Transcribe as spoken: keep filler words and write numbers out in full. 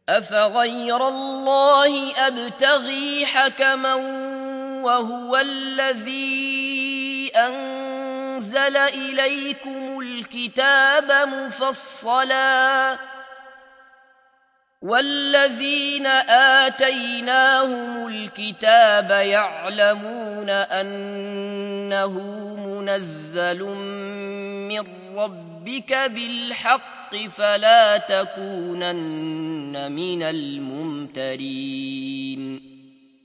أفغير الله أبتغي حكما وهو الذي أنزل إليكم الكتاب مفصلا والذين آتيناهم الكتاب يعلمون أنه منزل من ربك بالحق فلا تكونن من الممترين